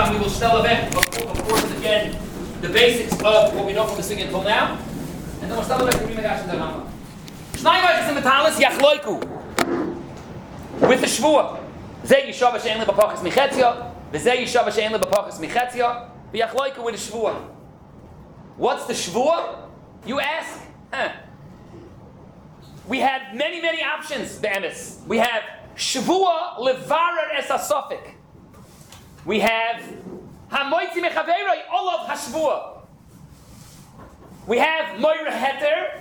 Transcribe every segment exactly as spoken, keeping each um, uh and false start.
Rambam, we will still have of course again the basics of what we know from the singing until now, and then we'll still have to read Megash and the Rambam. Shnai Moiches and Metalis Yachloiku with the Shvuah. Zeh Yishava she'en lebapachas michetzia, v'zeh Yishava she'en lebapachas michetzia, v'yachloiku with the Shvuah. What's the Shvuah? You ask? Huh. We have many, many options, Be'emes. We have Shvuah levarer es asofik. We have Hamoitzi mechaveroi olav hashvuah. We have Moira Heter.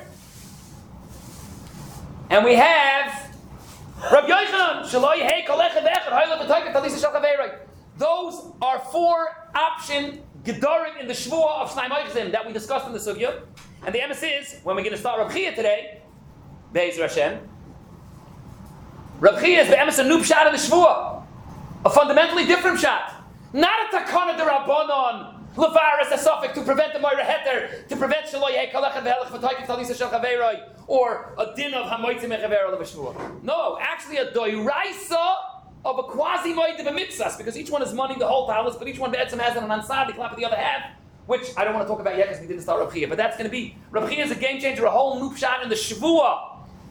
And we have Rabbi Yochanan Shaloi Hey Kolechet Ve'echad Hayla V'Toiket Talisa Shal Chaveroi. Those are four option gedorim in the Shvuah of Shnai Moichzim that we discussed in the Sugya. And the emes is, when we're going to start Rav Chia today, Be'ezer Hashem, Rav Chia is the emes a new shot of the Shvuah. A fundamentally different shot. Not a takana de Rabbanon, levaris a suffix to prevent the moira heter, to prevent shaloi hey kalachet ve'helech v'toiket talisa shel chaveroi, or a din of hamoitzi mechaver of a shvuah. No, actually a doiraisa of a quasi moed of a mitzvah, because each one is money the whole talis, but each one be'etzim has an ansad, the clap of the other half, which I don't want to talk about yet because we didn't start Rav Chia, but that's going to be Rav Chia is a game changer, a whole new shot in the shvuah.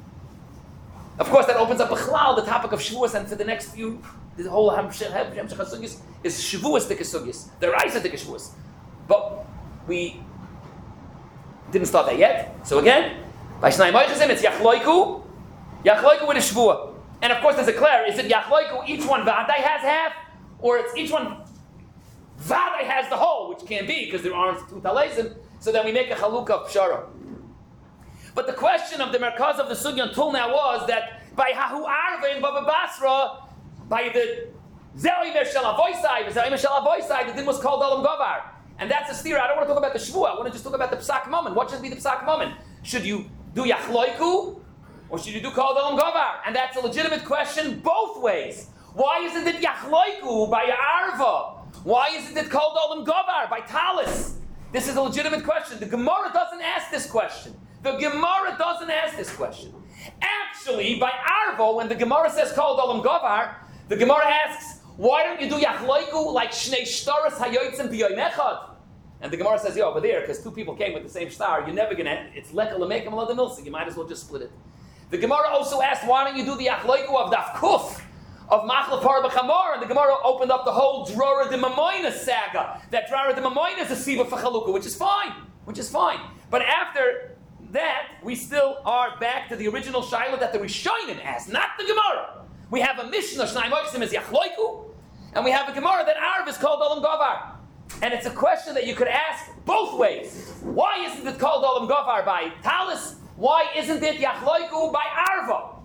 Of course, that opens up a chlal, the topic of shvuas, and for the next few, the whole hamshech hasugis is shvuas the kesugis, the raisa the shvuas. But we didn't start that yet. So again, by Shnai Moichzim, it's yachloiku, yachloiku with a shvuah. And of course, there's a clear, is it yachloiku, each one vadai has half, or it's each one vadai has the whole, which can't be, because there aren't two talaisim, so then we make a chalukah of pshara. But the question of the merkaz of the sugya until now was that by Hahu Arva in Baba Basra, by the Zelimer Shel Avoisai, the Zelimer Shel Avoisai, the din was called Olam Govar. And that's a steer. I don't want to talk about the Shvuah. I want to just talk about the Psak moment. What should be the Psak moment? Should you do Yachloiku, or should you do called Olam Govar? And that's a legitimate question both ways. Why isn't it Yachloiku by Arva? Why isn't it called Olam Govar by Talis? This is a legitimate question. The Gemara doesn't ask this question. The Gemara doesn't ask this question. Actually, by Arvo, when the Gemara says called Olam Govar, the Gemara asks, why don't you do Yachloiku like Shnei Shtaras Hayoitzim B'Yoyim Echad? And the Gemara says, yeah, over there, because two people came with the same star, you're never going to, it's Lekel L'Mekem L'Adam Milsa, you might as well just split it. The Gemara also asked, why don't you do the Yachloiku of Daf Kuf, of Machlef Parah B'Chamor? And the Gemara opened up the whole Drora de Mamoina saga, that Drora de Mamoina is a Siva for Chalukah, which is fine, which is fine. But after that, we still are back to the original Shiloh that the Rishonim asked, not the Gemara. We have a Mishnah, Shnai Moichzim is Yachloiku, and we have a Gemara that Arv is called Olam Govar. And it's a question that you could ask both ways. Why isn't it called Olam Govar by Talis? Why isn't it Yachloiku by Arva?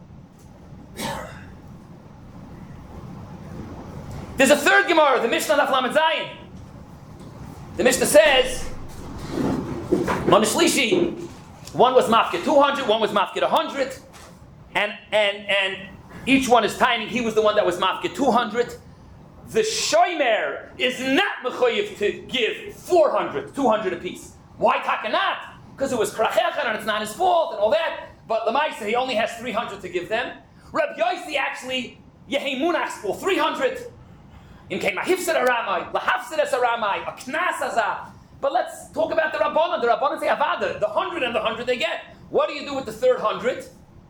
There's a third Gemara, the Mishnah Daf Lamed Zayin. The Mishnah says, Manishlishi, one was mafkid two hundred, one was mafkid one hundred, and and and each one is tiny. He was the one that was mafkid two hundred. The shomer is not mechoyev to give four hundred, two hundred apiece. Why takanat? Because it was krachechad and it's not his fault and all that. But Lamaisa, he only has three hundred to give them. Reb Yosi actually, Yehi Munach's for three hundred. In Kema Hifsed Aramai, Lahafsed Aramai, a Knas Azah. But let's talk about the Rabbanan. The Rabbanan say Avada, the hundred and the hundred they get. What do you do with the third hundred?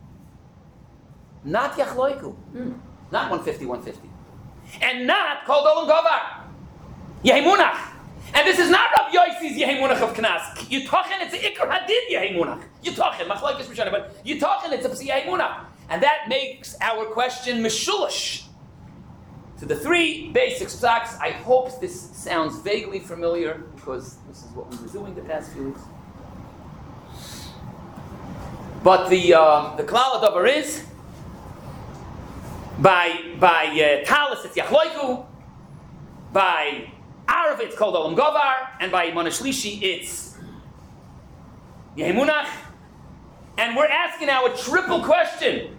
Not Yachloiku. Hmm. Not one fifty, one fifty. And not called Olam Govar. Yehimunach. And this is not Rabbi Yossi's Yehimunach of Knas. Yitochen, it's an Iker Hadid Yehimunach. Yitochen, Machlokes Rishonah, but Yitochen, it's a Yehimunach. And that makes our question Meshulish. To the three basic psaks. I hope this sounds vaguely familiar because this is what we were doing the past few weeks. But the uh, the klal adavar is by by uh, Talis it's Yachloiku, by Arav it's called Olam Govar, and by Monashlishi it's Yehimunach. And we're asking now a triple question.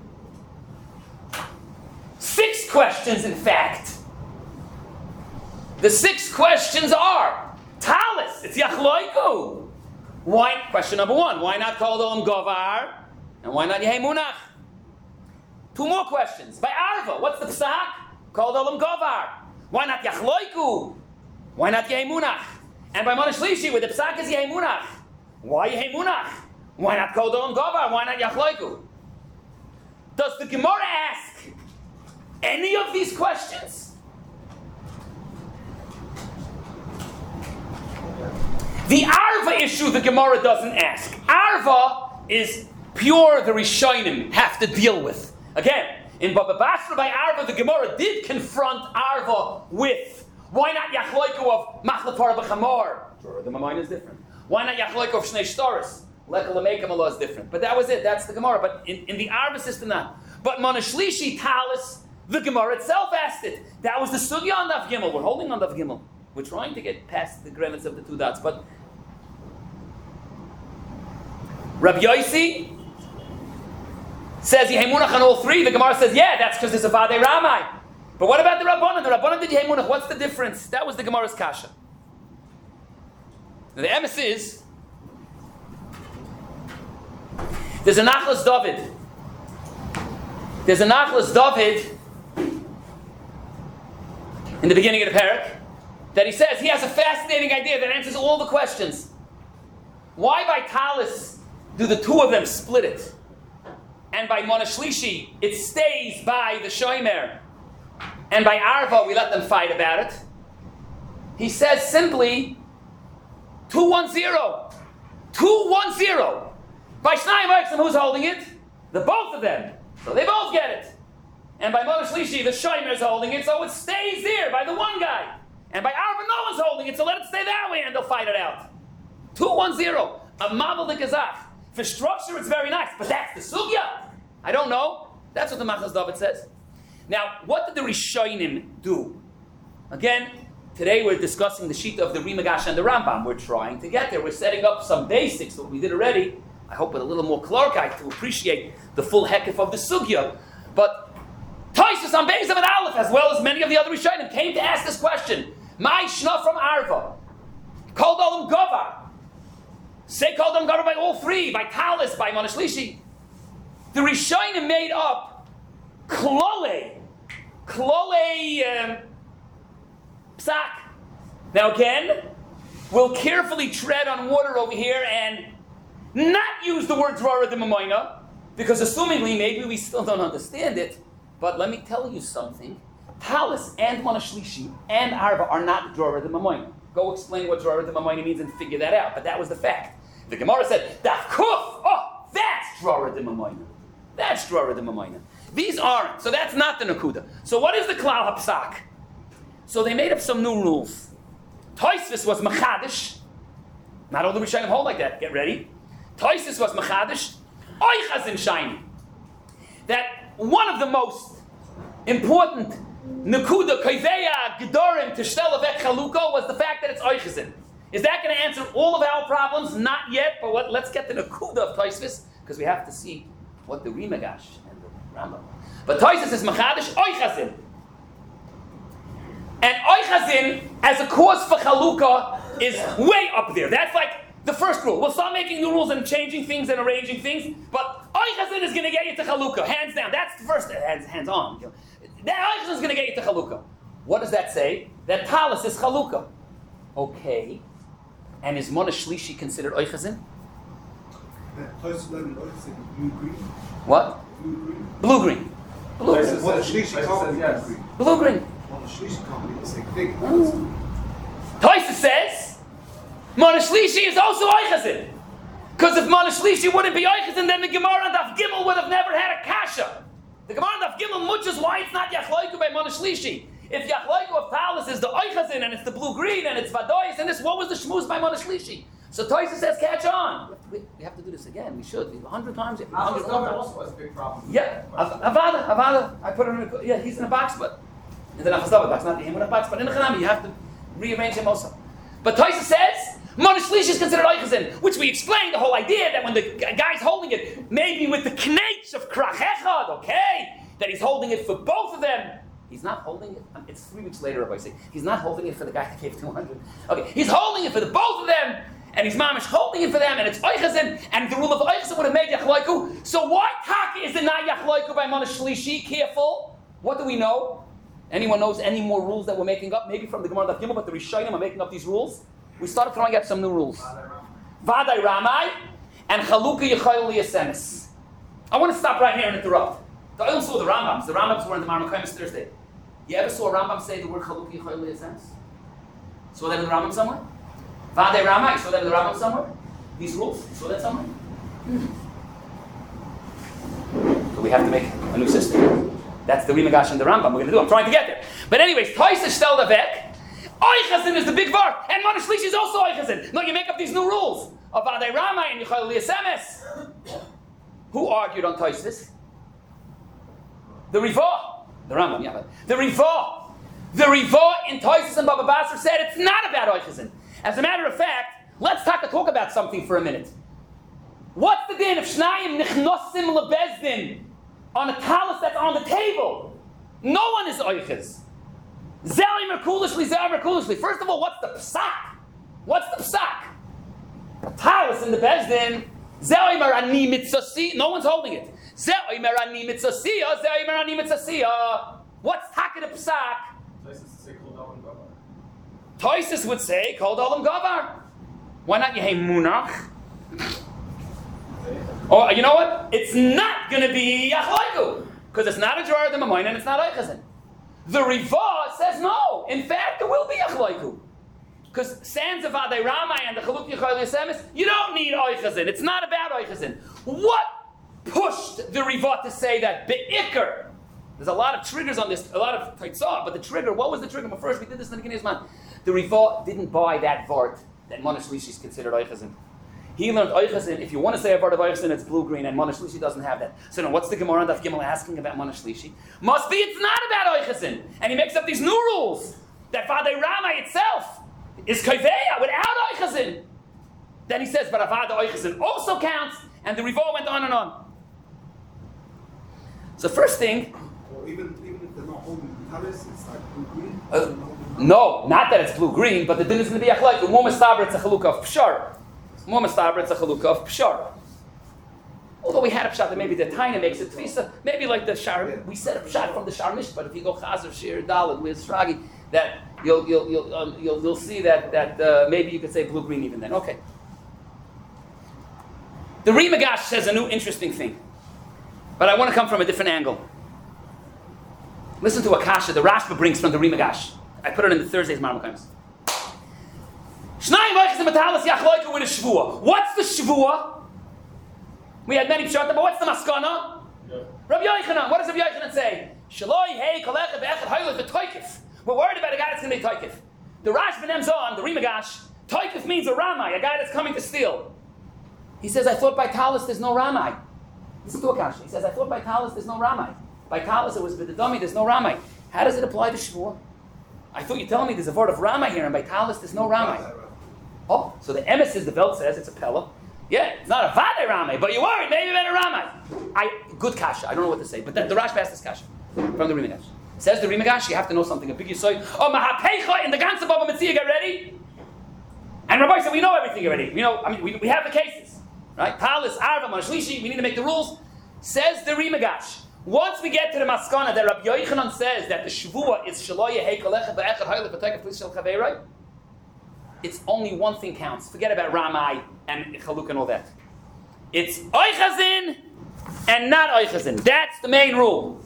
Six questions, in fact. The six questions are Talis, it's Yachloiku. Why? Question number one, why not called Olam Govar? And why not Yehimunach? Two more questions. By Arva, what's the psak? Called Olam Govar. Why not Yachloiku? Why not Yemunach? And by Mana Shlishi, with the Psak is Yemunach. Why Yemunach? Why not Kodol and Govar? Why not Yachloiku? Does the Gemara ask any of these questions? The Arva issue the Gemara doesn't ask. Arva is pure the Rishonim have to deal with. Again, in Baba Basra by Arva, the Gemara did confront Arva with why not Yachloiku of Machlapar B'chamor? Sure, the Mamayna is different. Why not Yachloiku of Shnei Shtaris? Lekal Lamekam Allah is different. But that was it, that's the Gemara. But in, in the Arva system not. But Mana Shlishi Talis, the Gemara itself asked it. That was the Sugya on Daf Gimel. We're holding on Daf Gimel. We're trying to get past the granites of the two dots. But Rabbi Yossi says Yehemunach on all three. The Gemara says, yeah, that's because there's a Vadei Ramai. But what about the Rabbanan? The Rabbanan did Yehemunach. What's the difference? That was the Gemara's kasha. Now, the emes is there's a Nachlas David. There's a Nachlas David in the beginning of the parak that he says he has a fascinating idea that answers all the questions. Why by Talis do the two of them split it? And by Mana Shlishi, it stays by the Shomer. And by Arva, we let them fight about it. He says simply, two one zero. two one zero. By Shnai Meixim, who's holding it? The both of them. So they both get it. And by Mana Shlishi, the Shomer is holding it, so it stays there by the one guy. And by Arva, no one's holding it, so let it stay that way and they'll fight it out. two one zero. A Mabel de Gazach. For structure, it's very nice, but that's the sugya. I don't know. That's what the Machlas David says. Now, what did the Rishonim do? Again, today we're discussing the Shita of the Rimagash and the Rambam. We're trying to get there. We're setting up some basics that we did already. I hope with a little more clarity to appreciate the full hekif of the sugya. But Taisus on Beis Amid Aleph, as well as many of the other Rishonim, came to ask this question. My Shna from Arva, called Olam Govar. Say called them Govar by all three, by Talis, by Mana Shlishi. The Rishonim made up Klole, Klole um, Psak. Now again, we'll carefully tread on water over here and not use the word Drara de Mamayna, because assumingly maybe we still don't understand it. But let me tell you something. Talis and Mana Shlishi and Arva are not Drara de Mamayna. Go explain what Drara de Mamayna means and figure that out. But that was the fact. The Gemara said, Daf Kuf, oh, that's Drara de Mamayna. That's Drara de Mamayna. These aren't. So that's not the Nakuda. So what is the Klal HaPsak? So they made up some new rules. Tosfos was Machadish. Not all the Rishonim hold like that. Get ready. Tosfos was Machadish. Oichazin Shiny. That one of the most important Nakuda, Koiveya, Gedorim, Tishtel Avek Chaluko was the fact that it's Oichazin. Is that going to answer all of our problems? Not yet, but what, let's get the Nakuda of Tosfos, because we have to see what the Rimagash and the Rambam. But Tosfos is Machadish, Oichazin. And Oichazin, as a cause for Chalukah, is way up there. That's like the first rule. We'll start making new rules and changing things and arranging things, but Oichazin is going to get you to Chalukah, hands down. That's the first, hands, hands on. That Oichazin is going to get you to Chalukah. What does that say? That Talis is Chalukah. Okay. And is Mana Shlishi considered Oichazin? What? Blue green. Blue green. Mana Shlishi can't be yes. green. Blue green. Mana Shlishi can't be the same thing. Tosfos says Mana Shlishi is also Oichazin. Because if Mana Shlishi wouldn't be Oichazin, then the Gemara and Daf Gimel would have never had a kasha. The Gemara and Daf Gimel muches why it's not Yachloiku by Mana Shlishi. If Yachloiku of Talis is the Oichazin and it's the blue green and it's Vadois and this, what was the Shmuz by Mana Shlishi? So Tosfos says, catch on. We, we have to do this again. We should. A hundred times. A hundred times. Also has a big problem. Yeah, Avada, Avada. I put him in a, yeah, he's in a box, but in the Nachas David box, not the him in a box, but in the Chanami, you have to rearrange him also. But Tosfos says, Mana Shlishi is considered Oichazin, which we explained the whole idea that when the guy's holding it, maybe with the knates of Krach Echad, okay, that he's holding it for both of them. He's not holding it. It's three weeks later, if I say. He's not holding it for the guy that gave two hundred. Okay, he's holding it for the both of them, and he's mamish holding it for them, and it's Oichazin, and the rule of Oichazin would have made Yachloiku. So why Taka is it not Yachloiku by Mana Shlishi? Careful. What do we know? Anyone knows any more rules that we're making up? Maybe from the Gemara Daf Gimel, but the Rishonim are making up these rules. We started throwing out some new rules. Vadai Ramai and Chaluka Yechayil Yasemis. I want to stop right here and interrupt. The Olam saw the Rambams. The Rambams were in the Marmakaimis Thursday. You ever saw a Rambam say the word Chaluka Yechayil Yasemis? Saw that in the Rambam somewhere? Vadai Ramai, saw that in the Rambam somewhere? These rules, saw that somewhere? So we have to make a new system. That's the Rimagash and the Rambam we're going to do. I'm trying to get there. But anyways, Toisa Shtel Davek. Oichazin is the big word. And Mona Shlishi is also Oichazin. No, you make up these new rules. Of Vadai Ramai and Yechayil Yasemis. Who argued on Toisis? The Rivah. The Rambam, yeah. The Rivah. The Rivah in Toisis and Baba Basra said it's not about Oichazin. As a matter of fact, let's talk, talk about something for a minute. What's the din of Shnayim Nichnosim Lebezdin on a talus that's on the table? No one is Oichaz. Zeli Merkulishli, Zeli Merkulishli. First of all, what's the psak? What's the psak? A talus in the Bezdin. Zeli Merani Mitzasi. No one's holding it. Zeli Merani Mitzasiya, Zeli Merani Mitzasiya. What's Taka the psak? Toisus would say, Kol Olam Gavar. Why not Yehei Munach? Oh, you know what? It's not going to be Yachlaiku. Because it's not a jar of the Mamoin and it's not Eichazin. The Rivah says no. In fact, there will be Yachlaiku. Because Sands of Vadai Ramai and the Chaluk Yechayil Yasemis, you don't need Eichazin. It's not about Eichazin. What pushed the Rivah to say that Be'ikr? There's a lot of triggers on this, a lot of Taitzah, but the trigger, what was the trigger? But first, we did this in the beginning of Zman. The Rivah didn't buy that Vart that Mona Shlishi is considered Eichazin. He learned Eichazin. If you want to say a Vart of Eichazin, it's blue-green, and Mona Shlishi doesn't have that. So now, what's the Gemara on Daf Gimel asking about Mona Shlishi? Must be it's not about Eichazin. And he makes up these new rules that Vadai Ramai itself is Kaiveya without Eichazin. Then he says, but Avada Eichazin also counts, and the Rivah went on and on. So first thing, Or even, even if they're not holding the talus, it's like blue-green. uh, no, not that it's blue-green, but the din is going to be Achlaik. The Mumastaber, it's a Chalukah of Pshar. Mumastaber, it's a Chalukah of Pshar. Although we had a pshat that maybe the Taina makes it tvisa, maybe like the Shar, we said a pshat from the Shar Mish, but if you go Chazer, Shir, Dalit, with Shragi, that you'll you'll you'll um, you'll, you'll see that that uh, maybe you could say blue green even then. Okay. The Rimagash says a new interesting thing, but I want to come from a different angle. Listen to a kasha the Rashba brings from the Rimagash. I put it in the Thursday's Marmakaims. Shnayim Eichas Metalis Yachloika with a Shvua. What's the Shvua? We had many pshatim, but what's the maskana? Yeah. Rabbi Yochanan, what does Rabbi Yochanan say? Shaloi hey kolecha ve'echad haylos v'toikif. We're worried about a guy that's going to be toikif. The Rash benems on, the Rimagash, toikif means a ramai, a guy that's coming to steal. He says, I thought by talis there's no ramai. Listen to Akash. He says, I thought by talis there's no ramai. By talis it was b'dedami, there's no ramai. How does it apply to Shavuot? I thought you're telling me there's a word of ramai here, and by talis there's no ramai. Oh, so the emes is the belt says it's a pella. Yeah, it's not a Vadai Ramai, but you're worried, maybe better Ramai. I good kasha, I don't know what to say, but the, the Rash passed this kasha from the Rimagash. Says the Rimagash, you have to know something. A big yisoy. Oh, Mahapecha in the Gansa Baba Metzia, get ready. And Rabbi said, we know everything already. We know, I mean, we, we have the cases. Right? Talis, Arva, Manashlishi, we need to make the rules. Says the Rimagash. Once we get to the Maskana that Rabbi Yochanan says that the Shavua is Shaloya Heikalecha Ba'echad Haile B'Tekef Lishel Chaveiroi, it's only one thing counts. Forget about Ramai and Chaluk and all that. It's Oichazin and not Oichazin. That's the main rule.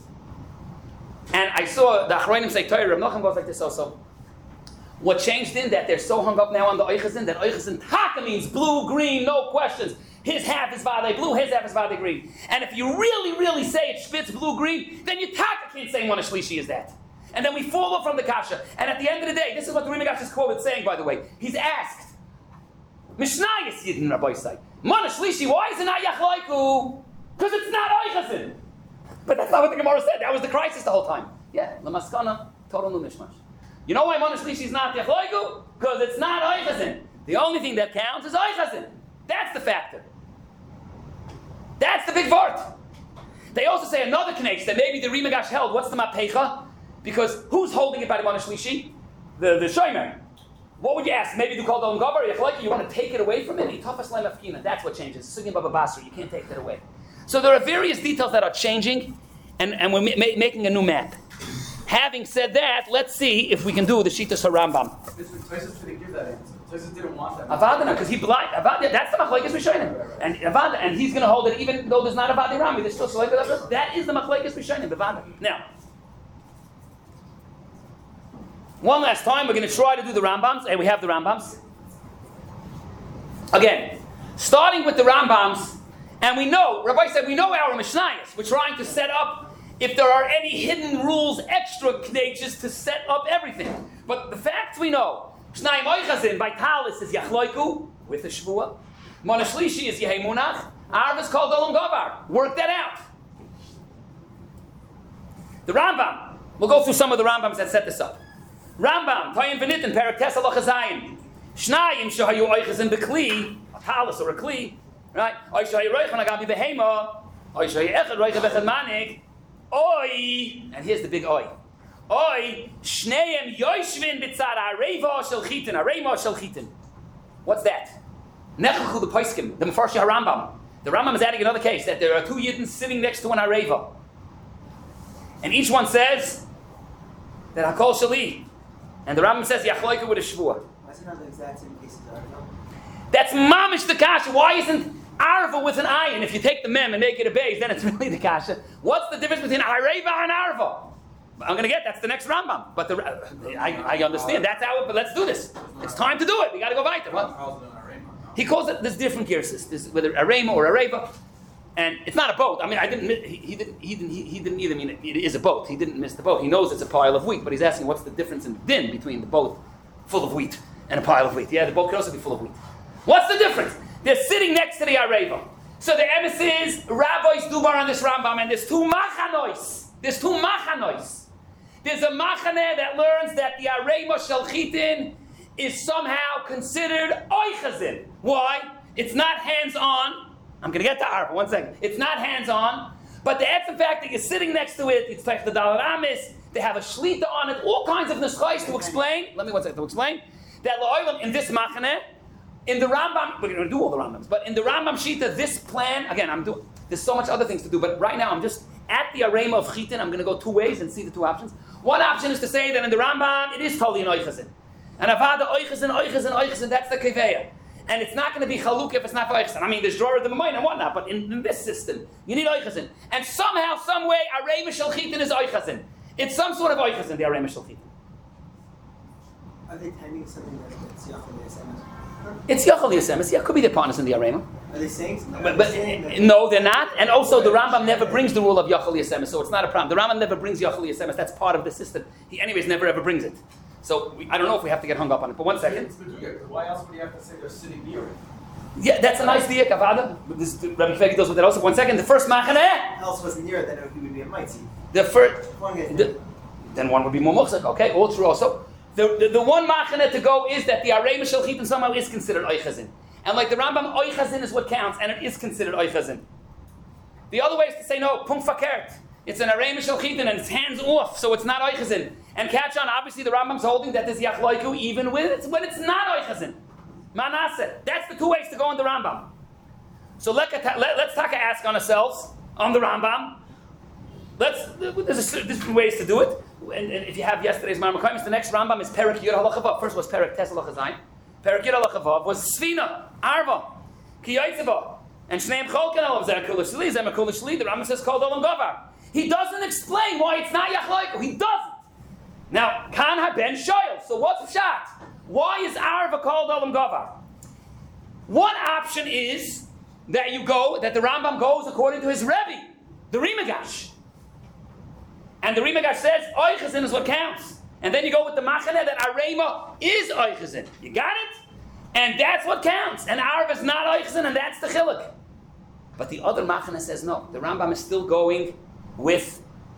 And I saw the Achroinim say, Torah, Rav Nachman goes like this also. What changed in that they're so hung up now on the Oichazin that Oichazin Taka means blue, green, no questions. His half is Vadei blue, his half is Vadei green. And if you really, really say it spits blue, green, then you Taka can't say one Shlishi is that. And then we fall off from the kasha. And at the end of the day, this is what the Rimagash is quoted saying, by the way. He's asked, Mishnayis Yidin Rabbi say, Mana Shlishi, why is it not Yachlaiku? Because it's not Oichazin. But that's not what the Gemara said. That was the crisis the whole time. Yeah, Lamaskana, total new mishmash. You know why Mana Shlishi is not Yachlaiku? Because it's not Oichazin. The only thing that counts is Oichazin. That's the factor. That's the big vart. They also say another connection that maybe the Rimagash held. What's the Mapecha? Because who's holding it by the Mana Shlishi? The, the Shomer. What would you ask? Maybe you call the Gavar, you want to take it away from it? That's what changes. Sugin Baba Basra, you can't take that away. So there are various details that are changing, and, and we're ma- making a new map. having said that, let's see if we can do the Shitas HaRambam. Tosfos didn't give that answer. Tosfos didn't want that. Avada, because he blind. Avada, that's the machlekes Rishonim. And Avada, and he's going to hold it even though there's not Avadi Rami. There's still Shalaika. That is the machlekes Rishonim. Avada. Now, one last time, we're going to try to do the Rambams, and we have the Rambams. Again, starting with the Rambams, and we know, Rabbi said, we know our Mishnayos. We're trying to set up if there are any hidden rules, extra knages to set up everything. But the facts we know. Shnayim Oichazin, by Talis is Yachloiku, with the Shvua. Monashlishi is Yehemunach. Arv is called Olam Gavar. Work that out. The Rambam. We'll go through some of the Rambams that set this up. Rambam, Tayim V'nitin, Perak Tes Halacha Zayin. Shnayim Shahayu Oichazin B'Kli, a Talis or a Kli. Right? Oy Shahayu Roichan Agabi Behema. Oy Shahayu Echad Roicha Bechad Manik. Oy, and here's the big oy. Oy, shneim yoshvin b'tzad areva shel chitin, areva shel chitin. What's that? Nechachu the Paiskim, the Mefarshi HaRambam. The Rambam is adding another case that there are two yidden sitting next to an areva, and each one says that hakol shali, and the Rambam says yachloika with a shvua. Why is it not the exact same case as areva? That's mamish the kasha. Why isn't Arva with an ayin? If you take the mem and make it a base, then it's really the kasha. What's the difference between areva and arva? I'm going to get that's the next Rambam. But the, I, I understand that's how. But let's do this. It's time to do it. We got to go weiter. What? He calls it. There's different gears. There's whether arema or areva, and it's not a boat. I mean, I didn't. He, he didn't. He didn't. He, he didn't either mean it, it is a boat. He didn't miss the boat. He knows it's a pile of wheat, but he's asking what's the difference in din between the boat full of wheat and a pile of wheat. Yeah, the boat could also be full of wheat. What's the difference? They're sitting next to the Areva. So the emes is, rabbis dubar on this Rambam, and there's two machanois. There's two machanois. There's a machane that learns that the Areva shel chitin is somehow considered oichazin. Why? It's not hands-on. I'm going to get to Arva, one second. It's not hands-on, but the the fact that you're sitting next to it, it's like the Dalar Amis, they have a shlita on it, all kinds of neschais to explain. Let me one second to explain. That la'olam in this machane, in the Rambam, we're going to do all the Rambams, but in the Rambam Shita, this plan, again, I'm doing, there's so much other things to do, but right now I'm just at the arema of Chitin. I'm going to go two ways and see the two options. One option is to say that in the Rambam, it is totally an Oichazin. And Avada Oichazin, Oichazin, Oichazin, that's the Keveya. And it's not going to be Chaluk if it's not for Oichazin. I mean, there's drawer of the Mamoin and whatnot, but in, in this system, you need Oichazin. And somehow, some way, arema shel Chitin is Oichazin. It's some sort of Oichazin, the arema shel Chitin. Are they timing something that it's Yachal Yasem? It's Yachal Yasem. Yeah, it could be the partners in the arema. Are they saying something? But, but uh, no, they're not. And also, the Rambam never brings the rule of Yachal Yasem, so it's not a problem. The Rambam never brings Yachal Yasem. That's part of the system. He, anyways, never ever brings it. So we, I don't know if we have to get hung up on it. But one second. Why else would you have to say they're sitting near it? Yeah, that's a nice diak, Avada. This Rabbi Fegi does with that also. One second. The first machaneh. Else wasn't near it, then he would be a mighty. The first. One guy's The, then one would be more muchzak. Okay, all true also. The, the, the one machaneh to go is that the arema shel chitin somehow is considered oichazin. And like the Rambam, oichazin is what counts, and it is considered oichazin. The other way is to say, no, pum fakert. It's an arema shel chitin, and it's hands off, so it's not oichazin. And catch on, obviously the Rambam's holding that there's yachloiku even when it's, when it's not oichazin. Manaseh. That's the two ways to go in the Rambam. So let, let, let's take a ask on ourselves, on the Rambam. Let's, there's a, different ways to do it. And, and if you have yesterday's Marmakaimis, the next Rambam is Perak Yud Halacha Vav. First was Perak Tes Halacha Zayin. Perak Yud Halacha Vav was Sfina, Arva, Ki Yotzeva, and Shneim Cholken Olav, Zemakul Shli, Zemakul Shli. The Rambam says called Olam Gavar. He doesn't explain why it's not Yachloiku. He doesn't. Now, Kan HaBen Shoyel. So what's the shot? Why is Arva called Olam Gavar? One option is that you go, that the Rambam goes according to his Rebbe, the Rimagash. And the Rimagash says, Oichazin is what counts. And then you go with the Machaneh that Arema is Oichazin. You got it? And that's what counts. And Arva is not Oichazin, and that's the Chiluk. But the other Machaneh says no. The Rambam is still going with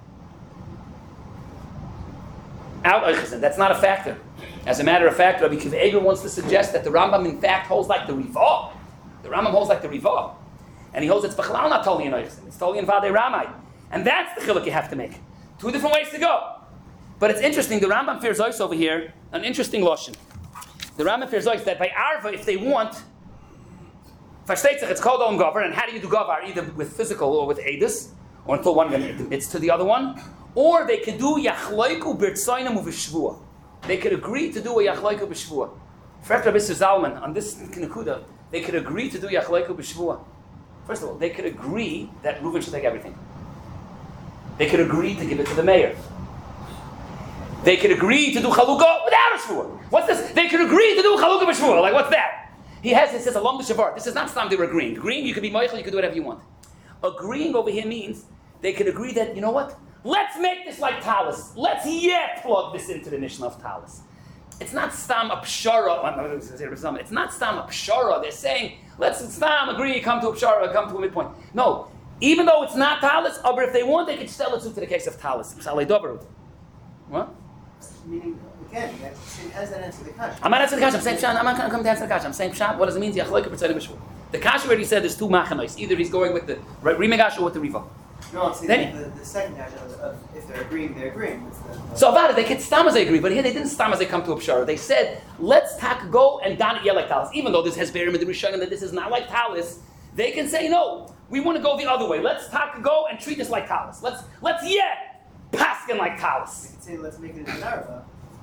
out Oichazin. That's not a factor. As a matter of fact, Rabbi Kiva Eger wants to suggest that the Rambam in fact holds like the Rivah. The Rambam holds like the Rivah. And he holds it's Bechlal not totally in Oichazin. It's totally in Vadei Ramai. And that's the Chiluk you have to make. Two different ways to go. But it's interesting, the Rambam fears Ois over here, an interesting lotion. The Rambam fears Ois that by Arva, if they want, Versteht it's called Olam Gavar, and how do you do Gavar? Either with physical or with Edus, or until one admits to the other one, Or they could do yachloiku b'rtsoinam uv'shvua. They could agree to do a yachloiku b'shvua. For Rabbi Zalman, on this Nekuda, they could agree to do yachloiku b'shvua. First of all, they could agree that Reuven should take everything. They could agree to give it to the mayor. They could agree to do chalukah without a shvua. What's this? They could agree to do chalukah b'shvua. Like, what's that? He has, he says, along the shavar. This is not time they were agreeing. Agreeing, you could be Michael, you could do whatever you want. Agreeing over here means they could agree that, you know what? Let's make this like talis. Let's yet plug this into the mission of talis. It's not stam a pshara. It's not stam a pshara. They're saying, let's stam agree, come to a pshara, come to a midpoint. No. Even though it's not talis, but if they want, they could sell it to the case of talis. What? Meaning, again, how does that answer the kasha? I'm not answering the kasha. I'm saying pshat. I'm not going to come to answer the kasha. I'm saying pshat. What does it mean? The kasha already said there's two machanais. Either he's going with the rimegash or with the riva. No, it's the, Then, the, the second kasha of, of if they're agreeing, they're agreeing. It's the, the so about it, they could stam as they agree, but here they didn't stam as they come to a pshara. They said, let's tak go and don it yeah like talis. Even though this has bearim in the Rishonim that this is not like talis, they can say, no, we want to go the other way. Let's tak go and treat this like talis. Let's, let's yeah, paskin like talis. They could say, let's make it a narva.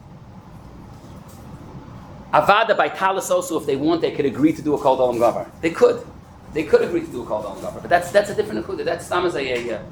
Avada by talis also, if they want, they could agree to do a kol dalam gavar. They could. They could agree to do a kol dalam gavar. But that's that's a different akuda. That's stam as a a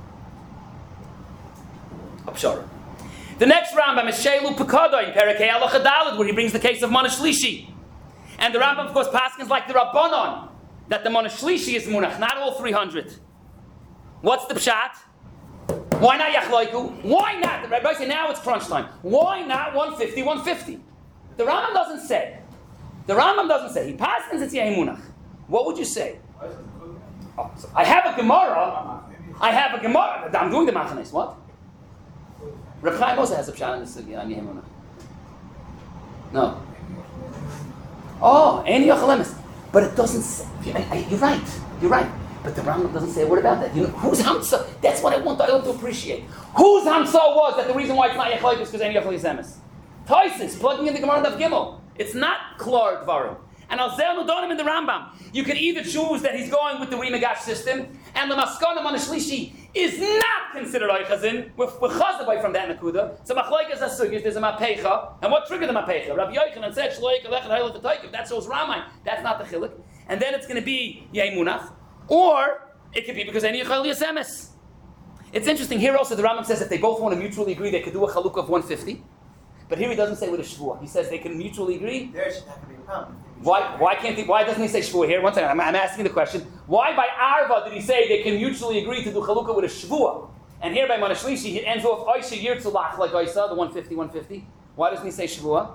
pshara. The next Rambam is Sheilu Pekada in Perek Halacha Daled, where he brings the case of Mana Shlishi. And the Rambam, of course, paskins like the Rabbanon, that the Mana Shlishi is munach, not all three hundred. What's the pshat? Why not Yachloiku? Why not? The Rabbi say now it's crunch time. Why not one fifty, one fifty? The Rambam doesn't say. The Rambam doesn't say. He paskins it's Yehimunach. What would you say? Oh, so I have a Gemara. I have a Gemara. I'm doing the Machanes. What? Reb Chaim also has a pshat on this sugya on Yehimunach. No. Oh, Ein Yochalemis. But it doesn't say. You're right. You're right. But the Rambam doesn't say a word about that. You know, whose Hamsa? That's what I want, I want to appreciate. Whose Hamsa was that the reason why it's not Yechalik is because Ein Yochalemis? Tysus, plugging in the Gemara of Gimel. It's not Klor Dvarim. And Al Zer Nudonim in the Rambam. You can either choose that he's going with the Rimegash system, and the Maskana Mana Shlishi is not considered Oichazin. We're, we're chazed away from that Nakuda. So Machlaikas Asugis, there's a Mapecha. And what triggered the Mapecha? Rabbi Yochanan said, Shloik Alech and Hailot V'Toikev. That shows Ramayim. That's not the Chilik. And then it's going to be Yehimunach. Or it could be because any Yechal Yasemis. It's interesting. Here also the Rambam says if they both want to mutually agree, they could do a Chaluk of one fifty. But here he doesn't say with a Shvuah. He says they can mutually agree. There should have to be a problem. Why, why can't he, why doesn't he say Shvuah here? One second, I'm, I'm asking the question. Why by Arva did he say they can mutually agree to do Chalukah with a Shvuah? And here by Mana Shlishi, he ends off Oisha Yirtzulach like Oisa, the one fifty, one fifty. Why doesn't he say Shvuah?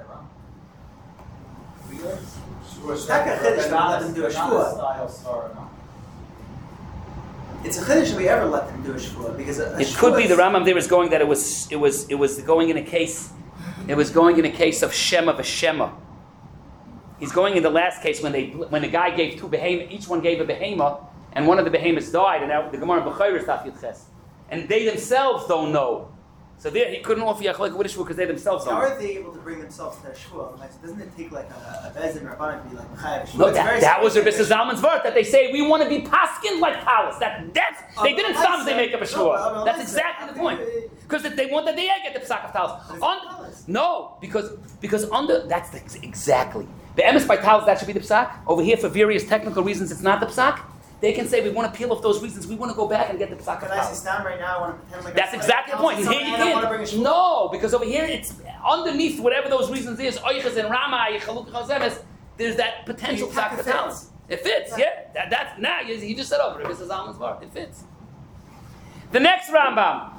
It's not a chiddush to let them do a shvuah. It's a chiddush that we ever let them do a shvuah because a, a it could be is, the Rambam there was going that it was it was it was going in a case it was going in a case of Shema v'Shema. He's going in the last case when they when the guy gave two behemoth, each one gave a behemoth, and one of the behemoths died, and now the Gemara B'chayr is Taf Yud Ches, and they themselves don't know. So there, he couldn't offer Yachlek with a shvuah because they themselves so don't. How are they able to bring themselves to a shvuah? Like, doesn't it take like a, a bezin rabbanon to be like mechayev shvuah? No, that, that was Rabbi Zalman's vart that they say we want to be paskin like talis. That that's they Um, didn't I stop. They said- make up a no, shvuah. but That's I exactly said- the point. Because they want that they get the psak of talis. But it's On, talis. no, because because under that's the, exactly the emes by talis that should be the psak. Over here for various technical reasons it's not the psak. They can say we want to peel off those reasons. We want to go back and get the psak of But I say talis. stand right now. I want to pretend like That's I'm exactly the like, point. I'm Here you someone, I don't want to bring a can't. shvuah. No, because over here it's underneath whatever those reasons is. Oichas and Rama, Yechaluk Chazemes. There's that potential You have psak to of fit. talis. It fits, yeah. That, that's nah. He just said over it. This is Zalman's bar. It fits. The next Rambam.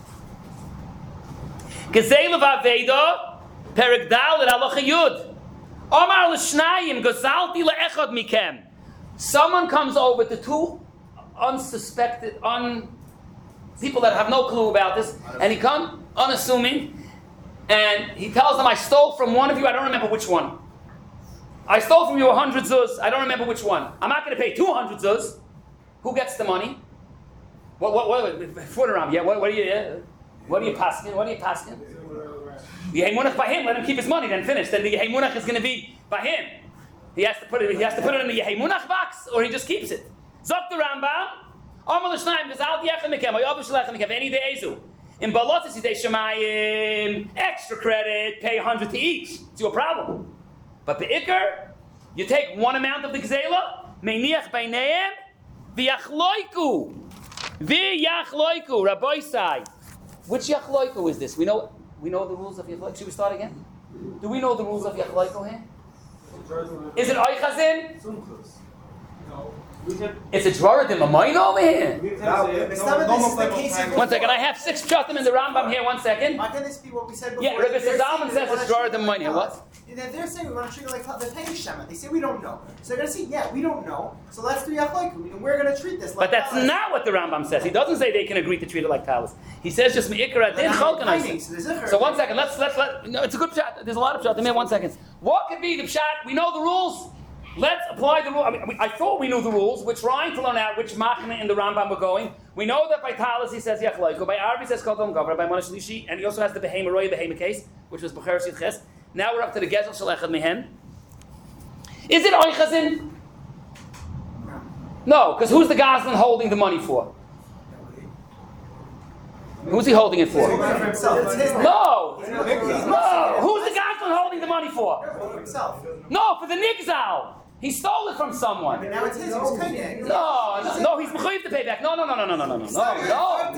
Gezeilav Aveda, Perek Dal and Halacha Yud. Omar l'shnayim gazalti le'echad mikem. Someone comes over to two unsuspected, un people that have no clue about this, and he comes unassuming, and he tells them, "I stole from one of you. I don't remember which one. I stole from you a hundred zuz. I don't remember which one. I'm not going to pay two hundred zuz. Who gets the money? What? What? What? For the Ram? Yeah. What? What are you? Yeah. What are you passing? What are you passing? The Yehimunach by him. Let him keep his money. Then finish. Then the Yehimunach is going to be by him. He has to put it. He has to put it in the Yehimunach box, or he just keeps it. Zok the Rambam. Amar l'shnayim gazal diachem mikem. Oyav shlechem mikem. Any de'ezu. In Balotis Yidei Shemayim, extra credit, pay a hundred to each. It's your problem. But the Iker, you take one amount of the Gzela, Meiniach Beineim, V'yachloiku. V'yachloiku, Rabbi Sai. Which Yachloiku is this? We know we know the rules of Yachloiku. Should we start again? Do we know the rules of Yachloiku here? Is it Oichazin? No. It's a Dvara D'Mamayna over here. It's not that this is the case of- One second, I have six pshatim in the Rambam here. One second. Why can't this be what we said before? Yeah, Rabbi They're Zalman saying says we it's wanna Dvara treat it D'Mamayna. like What? They're they're saying we want to treat it like they're paying Shema. They say we don't know. So they're going to say, yeah, we don't know. So let's do Yachloiku. And we're going to treat this like But that's Talis. not what the Rambam says. He doesn't say they can agree to treat it like talis. He says just me'ikra din chalkan. So there's a- So one second, let's let's let. No, it's a good pshat. There's a lot of pshat. Give one second. What could be the pshat? We know the rules. Let's apply the rule. I mean, I thought we knew the rules. We're trying to learn out which machna in the Rambam we're going. We know that by talis he says yachloiku. By Arbi he says kodom gavra. By Monish Lishi, and he also has the behema roy behema case, which was b'cher ches. Now we're up to the gezel shalechad mehen. Is it oichazin? No, because who's the Goslin holding the money for? Who's he holding it for? For himself. It's his No! He's No! Who's the Goslin holding the money for? For himself. No, for the Nigzal! He stole it from someone. But now it's his. He was kind of. No, no, no, he's mechuyev to pay back. No, no, no, no, no, no, no, no, no, no.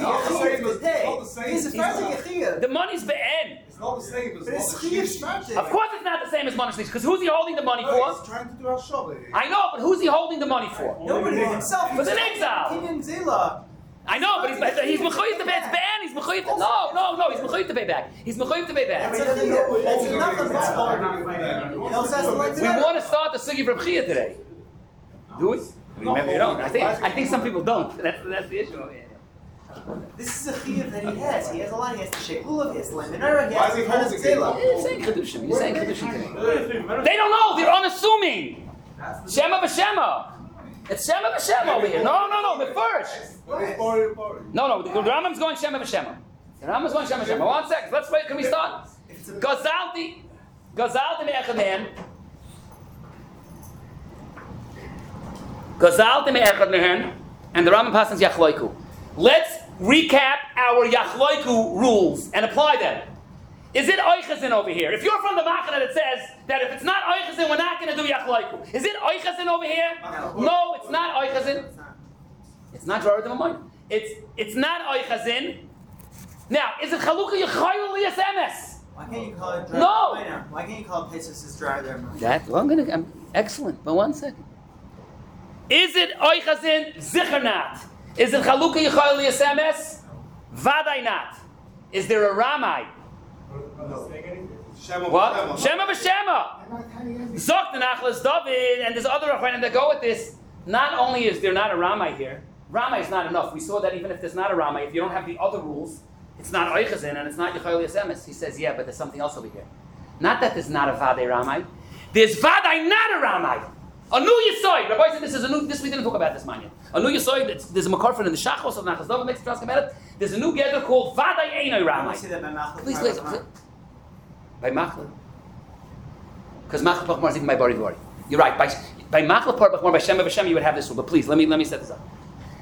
The The money's be'en. It's not the same as But it's what Chiyav she's Shmati. Of course it's not the same as money because who's he holding the money No, for? he's trying to do our shop. I know, but who's he holding the money for? Nobody himself. For the exile. Kinyan Zela. I know, but he's, he's mechuyev to pay. It's be'en. He's mechuyev to. No, no, no. He's mechuyev to pay back. He's mechuyev to pay back. That's a Chiyav. That's enough of that. You know, says like We that. want to start the sugi from Chia today. Do we? Maybe we don't. I think I think some people don't. That's that's the issue. over here. This is a Chiyav that he has. He has a lot. He has the Shekula, he has the Leminara, he Why has is he the holding Zela. it? You're saying kedushim. You're saying kedushim today. They don't know. They're unassuming. Shema b'shema. It's Shema b'shema over here. No, no, no. The first. No, no. The, the Rambam's going Shema b'shema. The Rambam's going Shema b'shema. One second. Let's wait. Can we start? Gazalti. Gazalti me'echad mehem. Gazalti me'echad mehem. And the Rambam passes Yachloiku. Let's recap our Yachloiku rules and apply them. Is it Oichazin over here? If you're from the Machana that says that if it's not Oichazin, we're not going to do Yachloiku. Is it Oichazin over here? No, it's not Oichazin. It's not Dvarim D'Mamayna. It's it's not Oichazin. Now, is it Chalukah Yechayel Liyas Emes? Why can't you call it dry? No. Why can't you call it Pesos dry there? That well, I'm gonna. I'm excellent. But one second. Is it Oichazin? Zicher not. Is it Chalukah Yechayel Liyas Emes? Vaday not. Is there a Ramai? What? Shema b'shema. Zok the Nachlas David, and there's other Achronim that go with this. Not only is there not a Ramai here, Ramai is not enough. We saw that even if there's not a Ramai, if you don't have the other rules, it's not Oichazin and it's not Yechayel Yasemis. He says, yeah, but there's something else over here. Not that there's not a Vadei Ramai. There's Vadei not a Ramai. A new Yisoid. Rabbi said this is a new, this we didn't talk about this man yet. A new Yisoid, there's a Makarfin in the Shachos of Nachlas David, makes a transcript about it. There's a new gather called Vadei Einoi I see Ramai. that by Machal. Please, please, please. By Machla. Because Machla Pachmar is even by Bari Vari. You're right. By, by Machla Pachmar, by Shema V'Shem, you would have this rule. But please, let me, let me set this up.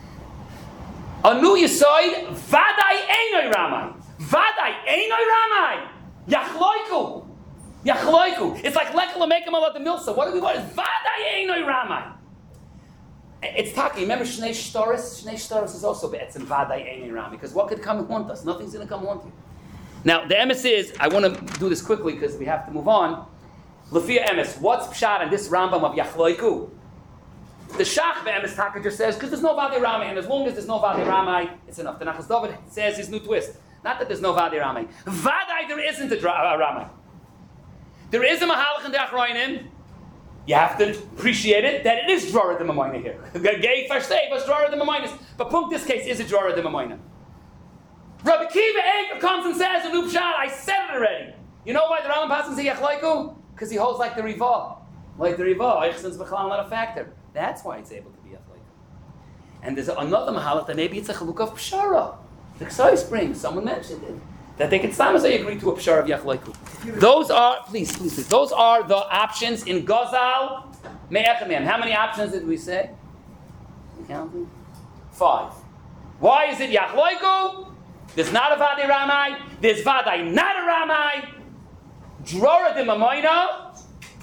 A new Yisoid, Vadai Einoi Ramai. Vadai Einoi Ramai. Yachloiku. Yachloiku. It's like Lekala make him all at the Milsa. What do we want? It's Vadai Einoi Ramai. It's Taki. Remember Shnei Shtoris? Shnei Shtoris is also Be'etzim Vadai Einoi Ramai. Because what could come and haunt us? Nothing's going to come and haunt you. Now, the emes is, I want to do this quickly because we have to move on. Lafia emes, what's pshat in this Rambam of Yachloiku? The Shach be'emes Taka just says, because there's no Vadi Ramai, and as long as there's no Vadi Ramai, it's enough. The Nachas David says his new twist. Not that there's no Vadi Ramai. Vadai, there isn't a dra- Ramai. There is a Mahalach in the Achroinim. You have to appreciate it, that it is Dvara D'Mamayna here. Gay Fashtei, but Dvara D'Mamayna. But Punk, this case is a Dvara D'Mamayna. Rabbi Kiva Eger comes and says, a new pshat, I said it already. You know why the Rambam passes a Yachloiku? Because he holds like the Riva. Like the Riva, Eichson's B'chlan not a factor. That's why it's able to be Yachloiku. And there's another Mahalach that maybe it's a Chaluk of Pshara. The Ksai Spring, someone mentioned it. That they can sometimes say agree to a Pshara of Yachloiku. Those are, please, please, please, those are the options in Gazal Me'echamim. How many options did we say? We counted? Five. Why is it Yachloiku? There's not a Vadei Ramai. There's Vadei not a Ramai. Drora de Mamoina.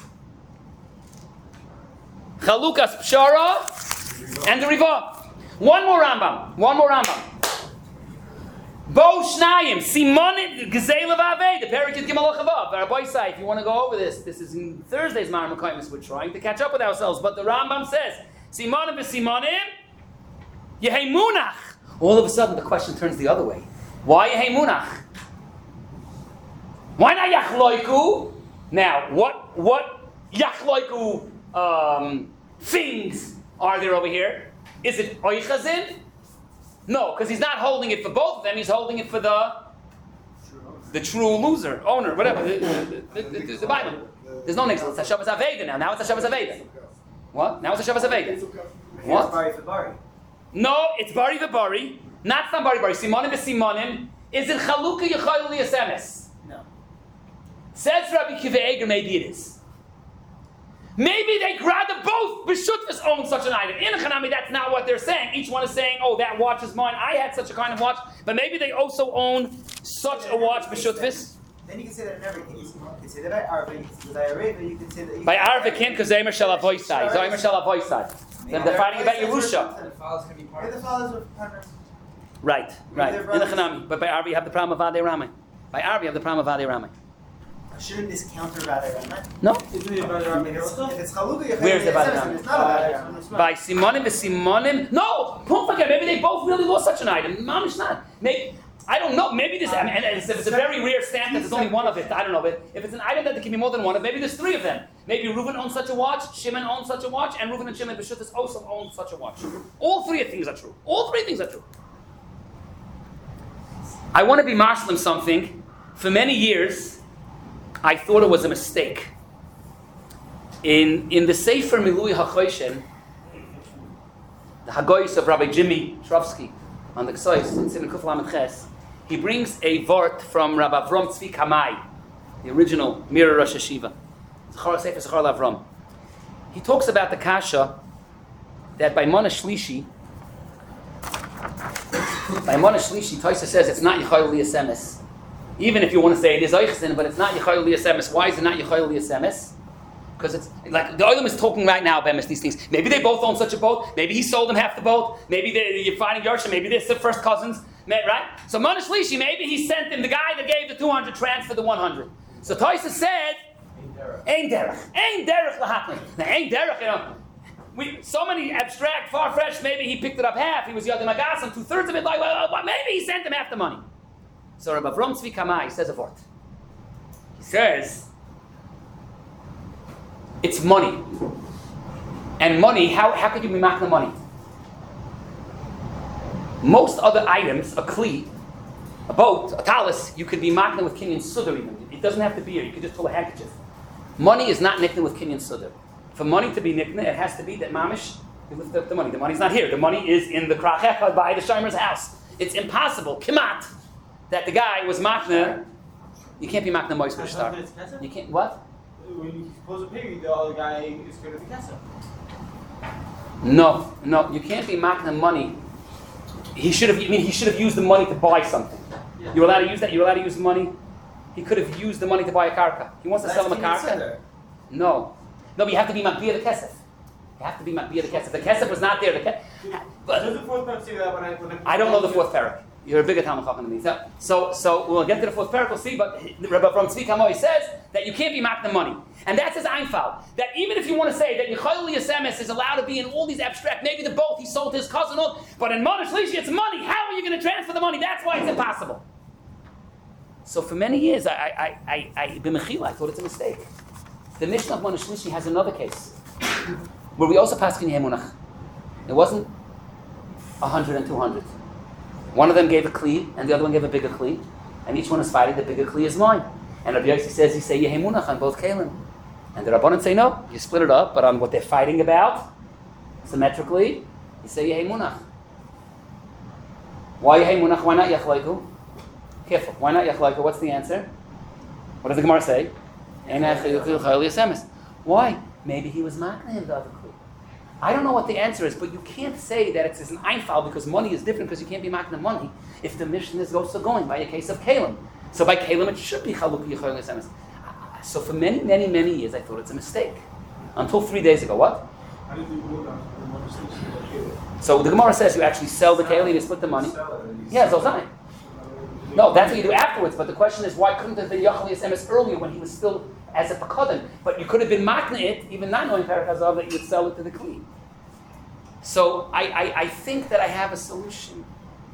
Chalukas Pshara. And the Riva. One more Rambam. One more Rambam. Bo Shnayim. Simon Gezela Vavei. The Perikid Gimel Chavav. Rabbi Sai, if you want to go over this, this is in Thursday's Mar Mekaymis. We're trying to catch up with ourselves. But the Rambam says, Simonim v'Simonim. Yehei Munach. All of a sudden, the question turns the other way. Why Yehei Munach? Why not Yachloiku? Now, what what Yachloiku um, things are there over here? Is it Oichazin? No, because he's not holding it for both of them. He's holding it for the the true loser, owner, whatever. The, the, the, the, the Bible. There's no nixel. It's a Shabbos Aveda now. Now it's a Shabbos Aveda. What? Now it's a Shabbos Aveda. What? Bari for Bari. No, it's Bari v'Bari. Not some Bari Bari. Simonim v'Simonim. Is it Chaluka Yechayil Liyasemes? No. Says Rabbi Kiva Eger, maybe it is. Maybe they rather both B'Shutvis own such an item. In Hanami, that's not what they're saying. Each one is saying, oh, that watch is mine. I had such a kind of watch. But maybe they also own such a watch B'Shutvis. Then you can say that in every case. You can say that by Arva, you can say that by Areva, you can say that... By Arva Kin, because Zaymer Shal Avoisai. Zaymer Shal Avoisai. They're fighting about Yerusha. The fathers can be part of the fathers of partners. Right, right. In the Hanami. But by Arva, you have the problem of Vadei Ramai. By Arva, you have the problem of Vadei Ramai. Shouldn't this counter Vadei Ramai? No. If it's Chalukah, where's the Vadei Ramai? It's not a Vadei Ramai. By Simonim v'Simonim. No! Don't forget, maybe they both really lost such an item. Mamish not. Maybe, I don't know. Maybe this, I mean, and it's, it's a very rare stamp that there's only one of it. I don't know. But if it's an item that there can be more than one of, maybe there's three of them. Maybe Reuven owns such a watch, Shimon owns such a watch, and Reuven and Shimon B'Shuttis also own such a watch. All three things are true. All three things are true. I want to be marshaling something. For many years, I thought it was a mistake. In in the Sefer Milui HaChoshen, the Hagoyis of Rabbi Jimmy Shrovsky on the Ksois, in Siman Kuf Lamed Ches, he brings a vort from Rabbi Avram Tzvi Kamai, the original Mirror Rosh Hashiva, Zechar Sefer Zechar Lavram. He talks about the kasha that by Mona Shlishi, by Mona Shlishi, Taisa says it's not Yechayil Liyasemes. Even if you want to say it is Eichzin, but it's not Yechayil Liyasemes. Why is it not Yechayil Liyasemes? Because it's like the Olam is talking right now about these things. Maybe they both own such a boat. Maybe he sold them half the boat. Maybe they, you're finding Yersha. Maybe they're the first cousins. Right? So Mona Shlishi, maybe he sent him the guy that gave the two hundred transferred the one hundred. So Taisa said, Ein derech, Ein derech lahakli. Now Ein derech, you know. We, so many abstract, far-fetched, maybe he picked it up half, he was Yadim Agasam, two-thirds of it, like, well, well, maybe he sent him half the money. So Rabbi Avram Tzvi Kamai says a word. He says, it's money. And money, how, how could you be making money? Most other items, a kli, a boat, a talis, you could be making with kinyan sudar even. It doesn't have to be here, you could just pull a handkerchief. Money is not nicknamed with kinyan sudar. For money to be nicknamed, it has to be that mamish, you lift up the money. The money's not here. The money is in the krach echad by the Shimer's house. It's impossible, kimat, that the guy was makna. You can't be makna mois for star. You can't, what? When you close a pig, the other guy is going to be kesa. No, no, you can't be makna money. He should have, I mean, he should have used the money to buy something. Yeah. You're allowed to use that? You're allowed to use the money? He could have used the money to buy a karka. He wants to That's sell him a karka? Sudar. No. No, but you have to be makbiyah the kesef. You have to be makbiyah the kesef. The kesef was not there. The ke- but Does the fourth parak say that when I... When I, I don't know the fourth parak. You're a bigger Talmud Chacham than me. So, so, so we'll get to the fourth parak, we'll see, but Rabbi Avram Tzvi Kamoi says that you can't be makna money. And that's his Einfal. That even if you want to say that Yechayil Liyasemes is allowed to be in all these abstract, maybe the both he sold to his cousin, but in Mona Shlishi it's money. How are you going to transfer the money? That's why it's impossible. So for many years, I, I, I, I, b'mechila, I thought it's a mistake. The Mishnah of Mona Shlishi has another case where we also pass Kinyan Munach. It wasn't a hundred and two hundred. One of them gave a kli, and the other one gave a bigger kli, and each one is fighting. The bigger kli is mine. And Rabbi Yossi says, "You say Yehi Munach on both kalim," and the Rabbanan say, "No, you split it up, but on what they're fighting about, symmetrically, you say Yehi Munach." Why Yehi Munach? Why not Yachlaiku? Careful. Why not Yachlaiku? What's the answer? What does the Gemara say? Why? Maybe he was makna him the other kli. I don't know what the answer is, but you can't say that it's an Einfall because money is different because you can't be making money if the mission is also going by a case of Kalim. So by Kalim it should be Chaluk Yichayil Esemes. So for many, many, many years I thought it's a mistake. Until three days ago. What? How did you go down? So the Gemara says you actually sell the Kalim, you split the money. Yeah, Zolzai. No, that's what you do afterwards. But the question is, why couldn't it have been Yachal Esemes earlier when he was still as a Pekadim? But you could have been Makna it, even not knowing Parakazav, that you would sell it to the Kli. So I, I, I think that I have a solution.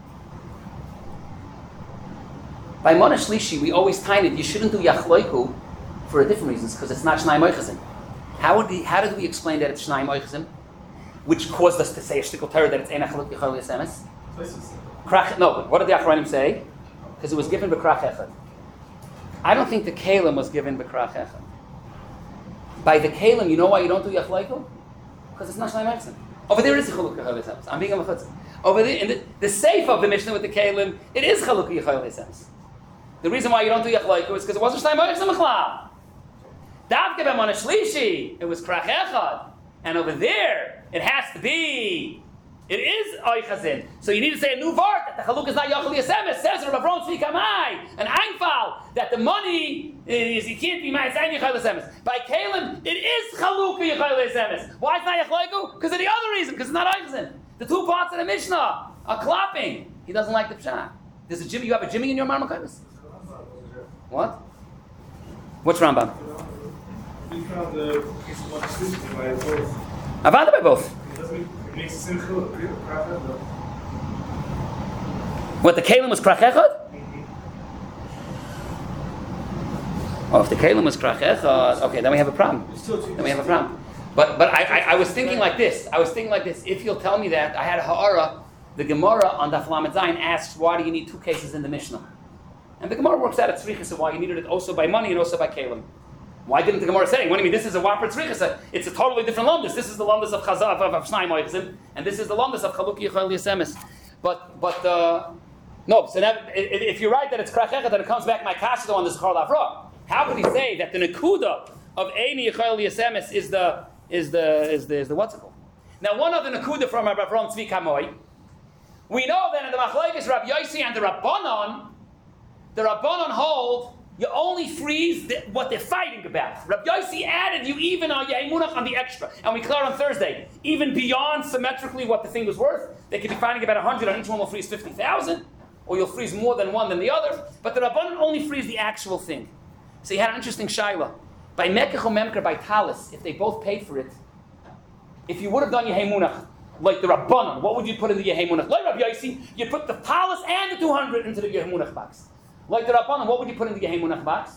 By Mona Shlishi, we always tied it, you shouldn't do Yachloiku for different reasons, because it's not Shnai Moichazim. How, would we, how did we explain that it's Shnai Moichazim? Which caused us to say a shtickle terror that it's Ein Achaluk Yachal Yesemes? No, what did the Achronim say? Because it was given B'krach Echad. I don't think the Kalim was given B'krach Echad. By the Kalim, you know why you don't do Yachloiku? Because it's not Shnai Moichazim. Over there is Chaluk Yachal Yesemes. I'm being a Mechutz. Over there, in the, the safe of the Mishnah with the Kalim, it is Chaluk Yachal Yesemes. The reason why you don't do Yachloiku is because it wasn't Shnai Moichazim Mechlal. Davke b'Mona Shlishi, it was Krach Echad. And over there, it has to be, it is Oichazin. So you need to say a new vart, that the Chaluk is not Yachal Yesemes, says Rav Avron Tzvi Kamai, an Einfall, that the money is, you can't be Ma'as and Yachal Yesemes. By Kalim, it is Chaluk Yachal Yesemes. Why is it not Yachloiku? Because of the other reason, because it's not Oichazin. The two parts of the Mishnah are clapping. He doesn't like the Pshat. There's a Jimmy, you have a Jimmy in your Marmakaitis? What? What's Rambam? We found the case of one sleep by both. I found it by both. It doesn't it makes a simple cracker. What, the Kalim was Krach Echad? Oh, if the Kalim was Krach Echad, okay, then we have a problem. Then we have a problem. But but I, I, I was thinking like this. I was thinking like this. If you'll tell me that, I had a Ha'ara, the Gemara on Daf Lamed Zayin asks, why do you need two cases in the Mishnah? And the Gemara works out at Tzrichas why you needed it also by money and also by Kalim. Why didn't the Gemara say, what do you mean, this is a Wapar Tzrichas? It's a totally different Lomdus. This is the Lomdus of Chazav, of Shnai Moichzim, and this is the Lomdus of Chaluk Yichal Yesemes. But, but, uh, no, so now, if you're right that it's Krach Echad, then it comes back my Kasha on this Chol Avra. How could he say that the Nakuda of Eini Yichal Yesemes is the, is the, is the, is the what's it called? Now, one other Nakuda from Rav Avram Tzvi Kamoi, we know that in the Machlokes Rav Yossi and the Rabbanon, the Rabbanon hold you only freeze the, what they're fighting about. Rav Yossi added you even on Yemunach on the extra. And we clear on Thursday, even beyond symmetrically what the thing was worth, they could be fighting about one hundred, on each one will freeze fifty thousand, or you'll freeze more than one than the other. But the Rabbanon only freeze the actual thing. So you had an interesting shaila. By Mekach or Memker, by Talis, if they both paid for it, if you would have done Yemunach, like the Rabbanon, what would you put in the Yemunach? Like Rav Yossi, you'd put the Talis and the two hundred into the Yemunach box. Like the Rabbanon, what would you put in the Yemunach box?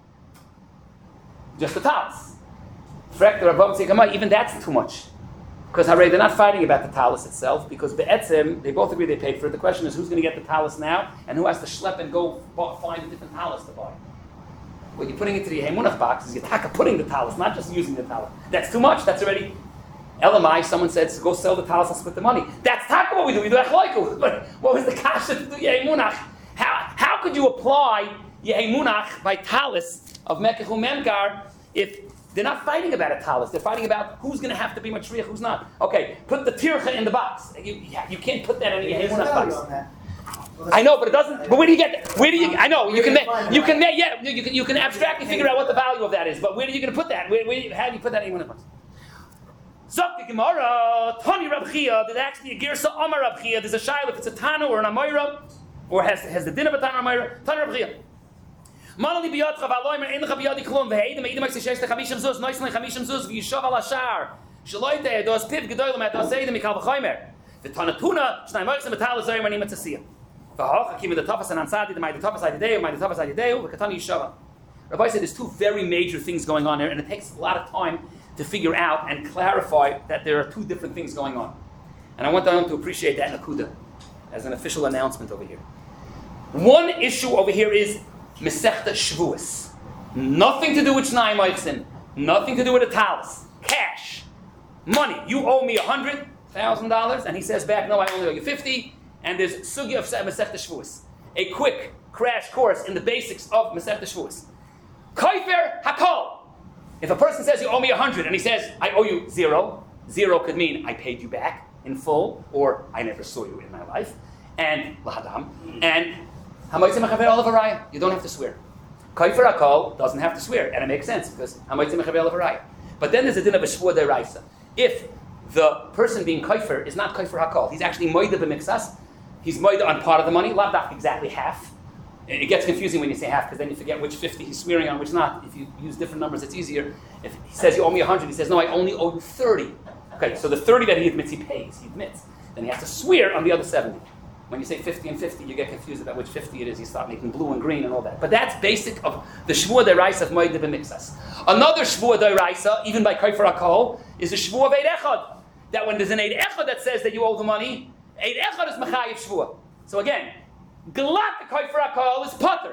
Just the talis. Frek, the Rabbanon say, come on, even that's too much. Because Hare, they're not fighting about the talis itself, because Be'etzim, they both agree they paid for it. The question is, who's going to get the talis now, and who has to schlep and go find a different talis to buy? What you're putting into the Yemunach box is you're taka putting the talis, not just using the talis. That's too much, that's already... Elamai, someone said, so go sell the talis and split the money. That's taka what we do, we do Echloiku. But what was the kasha to do Yemunach? How, how could you apply Yemunach by talis of Mekach Memkar if they're not fighting about a talis? They're fighting about who's going to have to be Matriach, who's not. Okay, put the tircha in the box. You, you can't put that in a Yemunach box. I know, but it doesn't. But where do you get that? Where do you? I know you can make. You can make. Yeah, you can. You can abstractly figure out what the value of that is. But where are you going to put that? Where, where, how do you put that in Yemunach box? Zok the Gemara, Tani Rab Chia. There's actually a Girsa Amar Rab Chia. There's a shaila if it's a Tana or an Amayra. Or has, has the din of a Tana Ramayra, Tana Rab Chia. Manali biyadcha v'aloymer ein lecha biyadi klum v'heidem eidem ha'ik s'shesh t'chamishim zuz noisen l'chamishim zuz v'yishav al hashar sh'loy te'eh do'as piv gedoylem et do'as eidem mikal v'choymer v'tana tuna shnai moichzem etal zoyim anim etzasiyah v'hoch hakim the tafas and ansadi the ma'id the tafas ayideu ma'id the tafas ayideu v'katani yishava. Rabbi said there's two very major things going on there, and it takes a lot of time to figure out and clarify that there are two different things going on. And I want them to appreciate that nakuda as an official announcement over here. One issue over here is Mesechta Shavuos. Nothing to do with Shnai Moichzim. Nothing to do with a talis. Cash. Money. You owe me one hundred thousand dollars, and he says back, no, I only owe you fifty, and there's Sugya of Mesechta Shavuos. A quick crash course in the basics of Mesechta Shavuos. Kaifer Hakol. If a person says you owe me one hundred, and he says, I owe you zero, Zero could mean I paid you back in full, or I never saw you in my life. And lahadam. And hamotzim mechaber olav haraya. You don't have to swear. Kaifer hakol doesn't have to swear, and it makes sense because hamotzim mechaber olav haraya. But then there's a din of a shvua deraisa. If the person being kaifer is not kaifer hakol, he's actually moida b'mixas. He's moida on part of the money, lav daf exactly half. It gets confusing when you say half because then you forget which fifty he's swearing on, which not. If you use different numbers, it's easier. If he says you owe me one hundred, he says, no, I only owe you thirty. Okay, so the thirty that he admits he pays, he admits. Then he has to swear on the other seventy. When you say fifty and fifty, you get confused about which fifty it is. You start making blue and green and all that. But that's basic of the shvua deraisa of moed b'mixas. Another shvua deraisa, even by kaifer hakol, is the shvua of eid echad. That when there's an eid echad that says that you owe the money, eid echad is mechayiv shvua. So again, Galat the kaifer hakol is potter.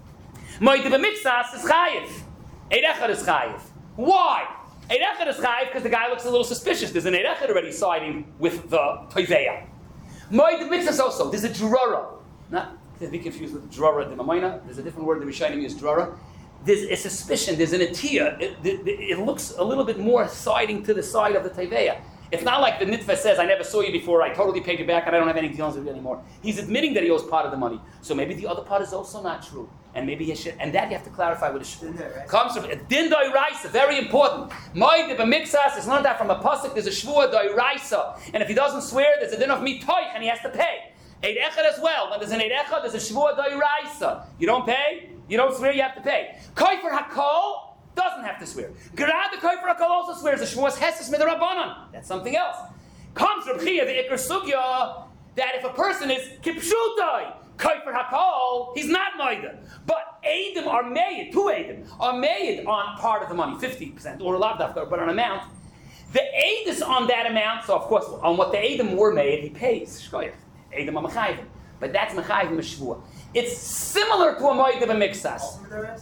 Moed b'mixas is chayiv. Eid echad is chayiv. Why? Eid echad is chayiv because the guy looks a little suspicious. There's an eid echad already siding with the toiveya. Moed b'mixas also. There's a drora. Not to be confused with drora de mamayna. There's a different word the Rishonim use drora. There's a suspicion. There's an atiyah. It, it, it looks a little bit more siding to the side of the toiveya. It's not like the nitva says, I never saw you before, I totally paid you back, and I don't have any dealings with you anymore. He's admitting that he owes part of the money. So maybe the other part is also not true. And maybe he should, and that you have to clarify with a shvua. Comes from din doiraisa, very important. Moed b'mixas is not that from a pasuk, there's a shvua doiraisa. And if he doesn't swear, there's a din of mitoich, and he has to pay. Eid echad as well. When there's an eid echad, there's a shvua doiraisa. You don't pay, you don't swear, you have to pay. Kaifer hakol doesn't have to swear. Gerad the kaifer hakol also swears. The shvuas heses midrabanan. That's something else. Comes from Chia the ikar sugya that if a person is kipshutai kaifer hakol, he's not moida. But edim are made, two edim are made on part of the money, fifty percent or lav dafka, but on amount. The eid is on that amount. So of course, on what the edim were made, he pays shkoyach. Edim are mechayim, but that's mechayim meshvua. It's similar to a moed b'mixas.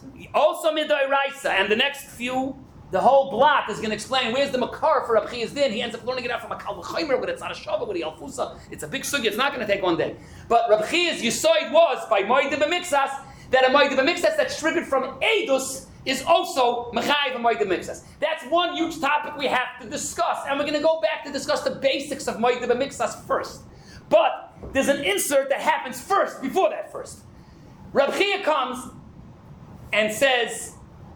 Also midoraisa, and the next few, the whole block is going to explain where's the makar for Reb Chia's din. He ends up learning it out from a kal v'chaymer, but it's not a shava, but a alfusa. It's a big sugya. It's not going to take one day. But Reb Chia's yisoid was by moed b'mixas that a moed b'mixas that's triggered from edus is also mechayiv and moed b'mixas. That's one huge topic we have to discuss, and we're going to go back to discuss the basics of moed b'mixas first. But there's an insert that happens first, before that first. Reb Chia comes and says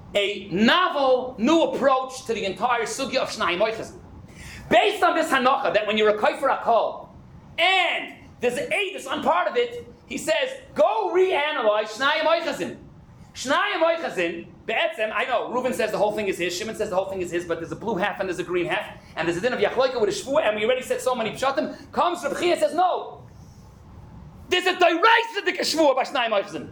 a novel, new approach to the entire sugya of Shnai Moichazim. Based on this hanacha, that when you're a kaifer hakol, and there's an eidus on part of it, he says, go reanalyze Shnai Moichazim. Shnai Moichazim, be'etzem, I know, Reuben says the whole thing is his, Shimon says the whole thing is his, but there's a blue half and there's a green half, and there's a din of Yachloika with a shvua, and we already said so many pshatim. Comes Reb Chia and says, no. There's a doiraisa dik shvua by Shnai Moichazim.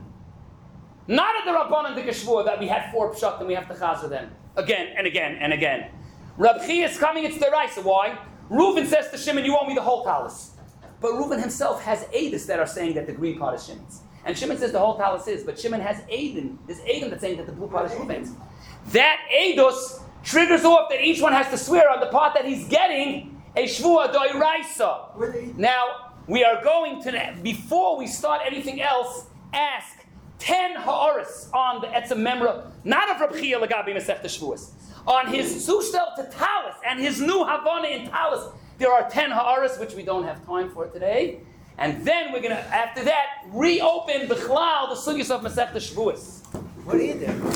Not at the Rabbanan dik shvua that we had four pshatim, we have to chazer them. Again and again and again. Reb Chia is coming, it's doiraisa. Why? Reuven says to Shimon, you owe me the whole talis. But Reuven himself has edis that are saying that the green part is Shimon's. And Shimon says the whole talis is, but Shimon has Aiden. There's Aiden that's saying that the blue part is Reuven's. That Eidos triggers off that each one has to swear on the part that he's getting a shvua doiraisa. Now, we are going to, before we start anything else, ask ten ha'aris on the Etzem Memra, not of Reb Chia Lagabi Masechta Shvuas, on his Zushtel to Talis and his new Havana in Talis. There are ten ha'aris, which we don't have time for today. And then we're going to, after that, reopen Bichlal, the sugyas of Masechta Shvuas. What do you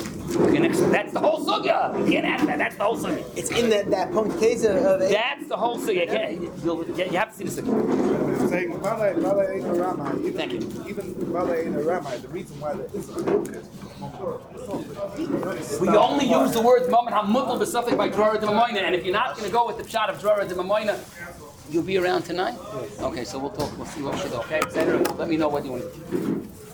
do? That's the whole sugya. You can't ask that. That's the whole sugya. It's in that, that punct case of it. That's the whole sugya. You, can't, you'll, you have to see the sugya. It's saying Bala Bala ain't a Ramai. Even, Thank you. Even Bala ain't a Ramai. The reason why there is a book is We only use the word moment hamutal b'safek by Drora de Mamoina, and if you're not going to go with the pshat of Drora de Mamoina, you'll be around tonight. Okay, so we'll talk. We'll see what we should do. Okay, let me know what you want to do.